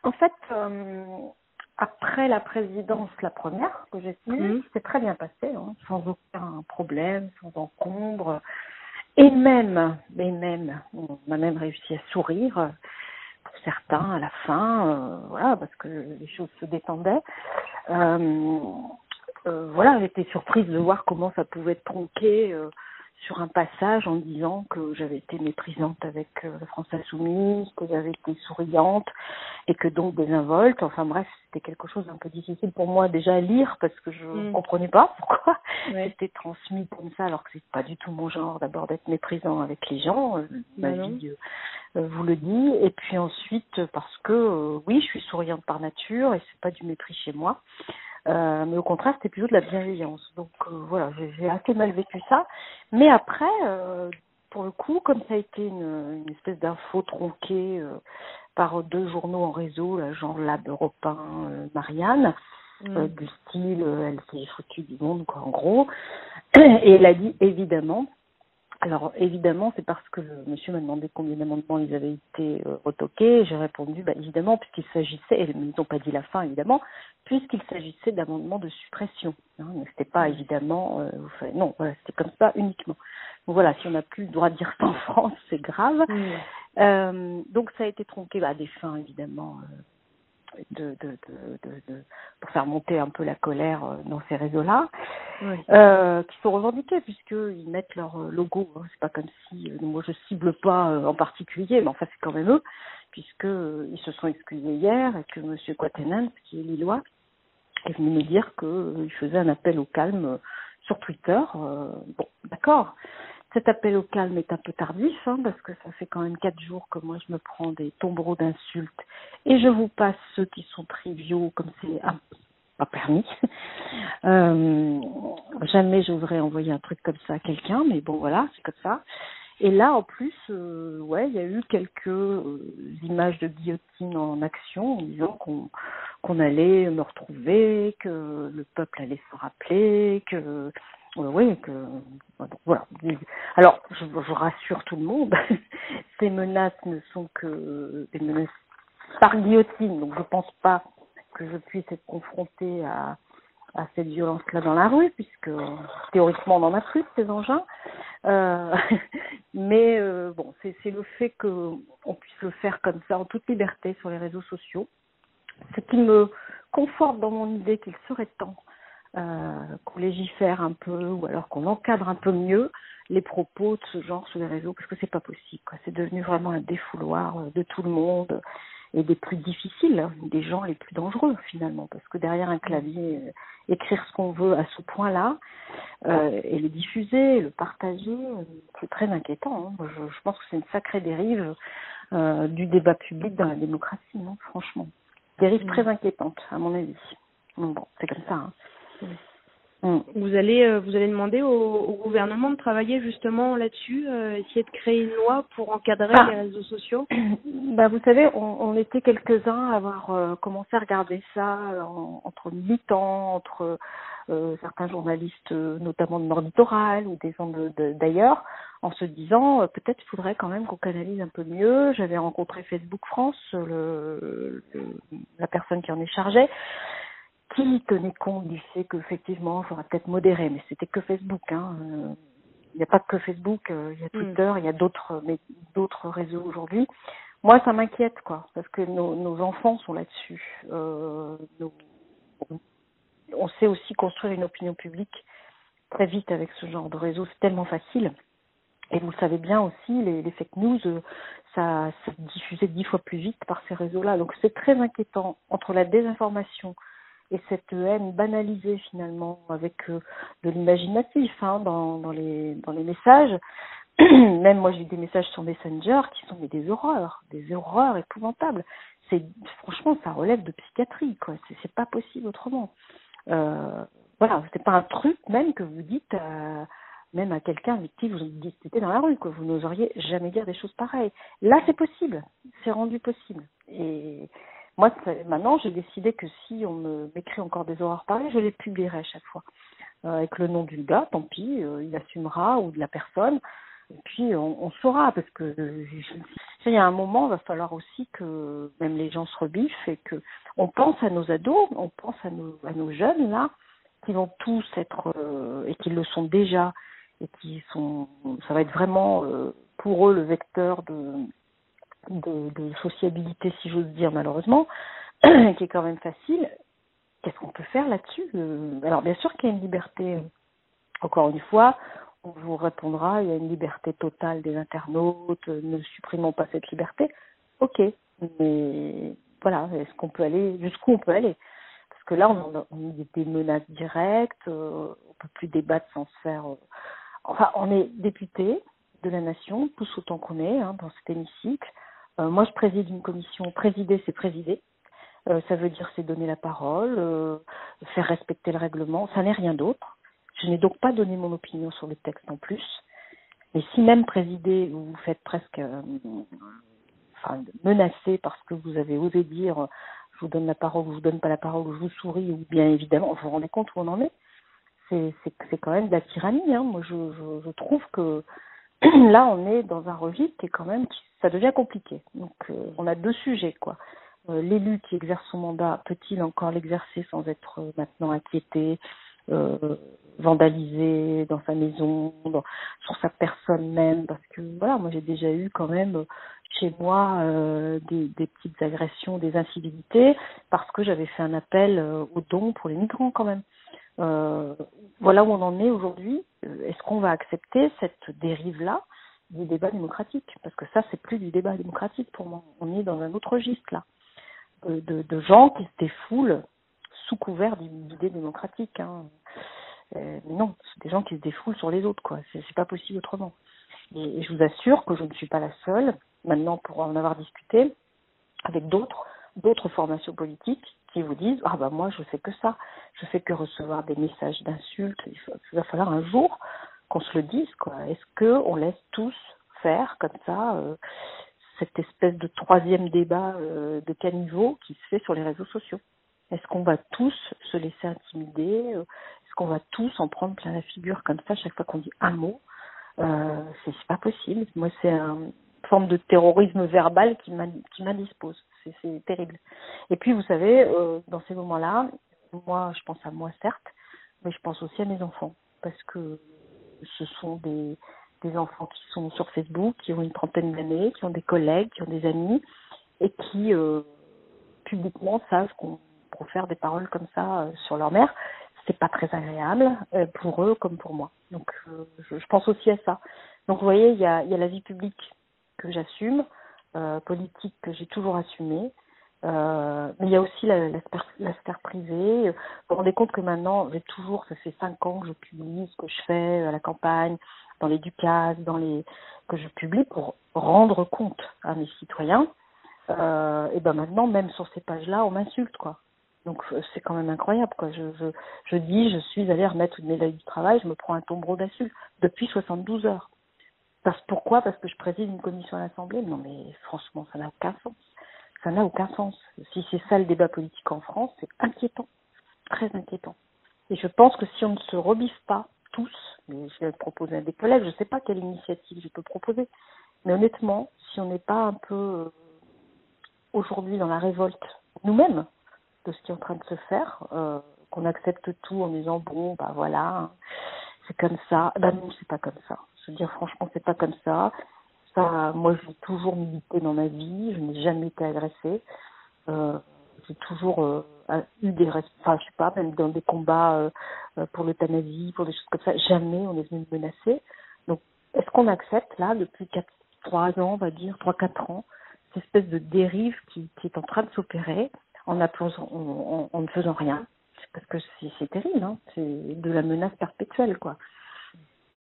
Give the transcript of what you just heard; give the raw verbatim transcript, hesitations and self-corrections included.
En fait, euh, après la présidence, la première que j'ai tenue, Mmh. c'est très bien passé, hein, sans aucun problème, sans encombre. Et même, et même, on a même réussi à sourire pour certains à la fin, euh, voilà, parce que les choses se détendaient. Euh, euh, voilà, j'étais surprise de voir comment ça pouvait être tronqué euh, sur un passage en disant que j'avais été méprisante avec euh, la France Insoumise, que j'avais été souriante et que donc désinvolte. Enfin bref, c'était quelque chose d'un peu difficile pour moi déjà à lire parce que je ne Mmh. comprenais pas pourquoi Ouais. c'était transmis comme ça alors que c'est pas du tout mon genre d'abord d'être méprisant avec les gens. Euh, ma Bah non. vie euh, vous le dit. Et puis ensuite parce que euh, oui, je suis souriante par nature et c'est pas du mépris chez moi. Euh, mais au contraire, c'était plutôt de la bienveillance. Donc euh, voilà, j'ai, j'ai assez mal vécu ça. Mais après, euh, pour le coup, comme ça a été une, une espèce d'info tronquée euh, par deux journaux en réseau, là, genre Lab, Europe un, euh, Marianne, Mmh. euh, du style, euh, elle s'est foutue du monde, quoi, en gros. Et elle a dit évidemment. Alors évidemment, c'est parce que le monsieur m'a demandé combien d'amendements ils avaient été euh, retoqués. J'ai répondu, bah, évidemment, puisqu'il s'agissait, et ils n'ont pas dit la fin évidemment, puisqu'il s'agissait d'amendements de suppression. Hein, mais c'était pas Mmh. évidemment, euh, vous savez, non, voilà, c'était comme ça uniquement. Donc voilà, si on n'a plus le droit de dire ça en France, c'est grave. Mmh. Euh, donc ça a été tronqué bah, à des fins évidemment. Euh, de, de, de, de, de, pour faire monter un peu la colère euh, dans ces réseaux-là, Ouais. euh, qui sont revendiqués puisqu'ils mettent leur euh, logo. Hein. C'est pas comme si, euh, moi je cible pas euh, en particulier, mais enfin c'est quand même eux, puisque euh, ils se sont excusés hier et que Monsieur Quatennens, qui est lillois, est venu me dire qu'il faisait un appel au calme euh, sur Twitter. Euh, bon, d'accord. Cet appel au calme est un peu tardif, hein, parce que ça fait quand même quatre jours que moi je me prends des tombereaux d'insultes et je vous passe ceux qui sont triviaux comme c'est ah, pas permis. Euh, jamais j'oserais envoyer un truc comme ça à quelqu'un, mais bon voilà, c'est comme ça. Et là en plus, euh, ouais, il y a eu quelques euh, images de guillotine en action en disant qu'on qu'on allait me retrouver, que le peuple allait se rappeler, que euh, oui, que voilà. Alors, je, je rassure tout le monde, ces menaces ne sont que des menaces par guillotine, donc je pense pas que je puisse être confrontée à, à cette violence-là dans la rue, puisque théoriquement on en a plus de ces engins. Euh, mais euh, bon, c'est, c'est le fait qu'on puisse le faire comme ça en toute liberté sur les réseaux sociaux, ce qui me conforte dans mon idée qu'il serait temps euh, qu'on légifère un peu ou alors qu'on encadre un peu mieux les propos de ce genre sur les réseaux, parce que c'est pas possible, quoi. C'est devenu vraiment un défouloir de tout le monde et des plus difficiles, hein, des gens les plus dangereux finalement, parce que derrière un clavier, euh, écrire ce qu'on veut à ce point-là euh, et le diffuser, le partager, euh, c'est très inquiétant. Hein. Moi, je, je pense que c'est une sacrée dérive euh, du débat public dans la démocratie, non, franchement. Dérive Mmh. très inquiétante, à mon avis. Donc bon, c'est comme ça. Hein. Ouais. Mm. Vous allez, euh, vous allez demander au, au gouvernement de travailler justement là-dessus, euh, essayer de créer une loi pour encadrer Ah, les réseaux sociaux. bah vous savez, on, on était quelques-uns à avoir euh, commencé à regarder ça euh, en- entre militants, entre euh, certains journalistes, euh, notamment de Nord Littoral ou des gens de, de- d'ailleurs, en se disant euh, peut-être il faudrait quand même qu'on canalise un peu mieux. J'avais rencontré Facebook France, le, le- la personne qui en est chargée, qui tenait compte du fait qu'effectivement, il faudra peut-être modérer, mais c'était que Facebook, hein. euh, Il n'y a pas que Facebook, euh, il y a Mmh. Twitter, il y a d'autres, mais d'autres réseaux aujourd'hui. Moi, ça m'inquiète, quoi, parce que nos, nos enfants sont là-dessus. Euh, nos- on sait aussi construire une opinion publique très vite avec ce genre de réseau, c'est tellement facile. Et vous le savez bien aussi, les, les fake news, euh, ça, ça se diffusait dix fois plus vite par ces réseaux-là. Donc c'est très inquiétant entre la désinformation et cette haine banalisée finalement avec euh, de l'imaginatif hein, dans, dans, les, dans les messages. Même moi j'ai des messages sur Messenger qui sont mais des horreurs, des horreurs épouvantables. C'est franchement ça relève de psychiatrie quoi. C'est, c'est pas possible autrement. Euh, voilà, c'est pas un truc même que vous dites euh, même à quelqu'un avec qui vous discutez dans la rue quoi. Vous n'oseriez jamais dire des choses pareilles. Là c'est possible, c'est rendu possible. Et moi c'est, maintenant j'ai décidé que si on me m'écrit encore des horreurs pareilles, je les publierai à chaque fois euh, avec le nom du gars. Tant pis, euh, il assumera ou de la personne. Et puis on, on saura parce que euh, je, Il y a un moment, il va falloir aussi que même les gens se rebiffent et que on pense à nos ados, on pense à nos, à nos jeunes là, qui vont tous être euh, et qui le sont déjà et qui sont, ça va être vraiment euh, pour eux le vecteur de, de, de sociabilité, si j'ose dire malheureusement, qui est quand même facile. Qu'est-ce qu'on peut faire là-dessus? euh, Alors bien sûr qu'il y a une liberté. Encore une fois, on vous répondra, il y a une liberté totale des internautes, ne supprimons pas cette liberté. Ok, mais voilà, est-ce qu'on peut aller, jusqu'où on peut aller? Parce que là, on a, on a des menaces directes, euh, on peut plus débattre sans se faire... Euh, enfin, on est député de la nation, tous autant qu'on est, hein, dans cet hémicycle. Euh, moi, je préside une commission. Présider, c'est présider. Euh, ça veut dire c'est donner la parole, euh, faire respecter le règlement. Ça n'est rien d'autre. Je n'ai donc pas donné mon opinion sur le texte en plus. Mais si même présider, vous vous faites presque euh, enfin, menacer parce que vous avez osé dire euh, je vous donne la parole, je vous donne pas la parole, je vous souris, ou bien évidemment, vous vous rendez compte où on en est. C'est, c'est, c'est quand même de la tyrannie. Hein. Moi, je, je, je trouve que là, on est dans un registre qui est quand même, ça devient compliqué. Donc, euh, on a deux sujets, quoi. Euh, l'élu qui exerce son mandat, peut-il encore l'exercer sans être euh, maintenant inquiété, euh, vandalisé dans sa maison, dans, sur sa personne même, parce que voilà, moi j'ai déjà eu quand même chez moi euh, des, des petites agressions, des incivilités, parce que j'avais fait un appel euh, aux dons pour les migrants quand même. Euh, voilà où on en est aujourd'hui. Est-ce qu'on va accepter cette dérive-là du débat démocratique? Parce que ça, c'est plus du débat démocratique pour moi. On est dans un autre registre là, de, de, de gens qui se défoulent sous couvert d'idées démocratiques. Hein. Euh, mais non, c'est des gens qui se défoulent sur les autres, quoi. C'est, c'est pas possible autrement. Et, et je vous assure que je ne suis pas la seule. Maintenant, pour en avoir discuté avec d'autres, d'autres formations politiques qui vous disent ah bah moi je fais que ça, je fais que recevoir des messages d'insultes. Il, faut, il va falloir un jour qu'on se le dise, quoi. Est-ce que on laisse tous faire comme ça euh, cette espèce de troisième débat euh, de caniveau qui se fait sur les réseaux sociaux? Est-ce qu'on va tous se laisser intimider? Est-ce qu'on va tous en prendre plein la figure comme ça chaque fois qu'on dit un mot? euh, c'est, c'est pas possible. Moi, c'est une forme de terrorisme verbal qui, m'a, qui m'indispose. C'est, c'est terrible. Et puis, vous savez, euh, dans ces moments-là, moi, je pense à moi, certes, mais je pense aussi à mes enfants. Parce que ce sont des, des enfants qui sont sur Facebook, qui ont une trentaine d'années, qui ont des collègues, qui ont des amis, et qui, euh, publiquement, savent qu'on profère des paroles comme ça euh, sur leur mère. C'est pas très agréable euh, pour eux comme pour moi. Donc, euh, je, je pense aussi à ça. Donc, vous voyez, il y a, il y a la vie publique que j'assume, euh, politique que j'ai toujours assumée, euh, mais il y a aussi la, la, sphère, la sphère privée. Vous vous rendez compte que maintenant, j'ai toujours, ça fait cinq ans que je publie ce que je fais à la campagne, dans les Ducas, dans les que je publie pour rendre compte à mes citoyens. Euh, et ben maintenant, même sur ces pages-là, on m'insulte, quoi. Donc c'est quand même incroyable, quoi. Je, je, je dis, je suis allée remettre une médaille du travail, je me prends un tombereau d'insultes depuis soixante-douze heures. Parce, pourquoi? Parce que je préside une commission à l'Assemblée? Non mais franchement, ça n'a aucun sens. Ça n'a aucun sens. Si c'est ça le débat politique en France, c'est inquiétant, très inquiétant. Et je pense que si on ne se rebiffe pas tous, mais je vais proposer à des collègues, je ne sais pas quelle initiative je peux proposer, mais honnêtement, si on n'est pas un peu euh, aujourd'hui dans la révolte nous-mêmes de ce qui est en train de se faire, euh, qu'on accepte tout en disant bon bah voilà, c'est comme ça. Ben non, c'est pas comme ça. Je veux dire franchement, c'est pas comme ça. Ça, moi j'ai toujours milité dans ma vie, je n'ai jamais été agressée. Euh, j'ai toujours euh, eu des res- enfin je sais pas, même dans des combats euh, euh, pour l'euthanasie, pour des choses comme ça, jamais on est venu me menacer. Donc est-ce qu'on accepte là depuis quatre, trois ans, on va dire, trois, quatre ans, cette espèce de dérive qui, qui est en train de s'opérer en, applaudant, en, en, en ne faisant rien? Parce que c'est, c'est terrible, hein, c'est de la menace perpétuelle, quoi.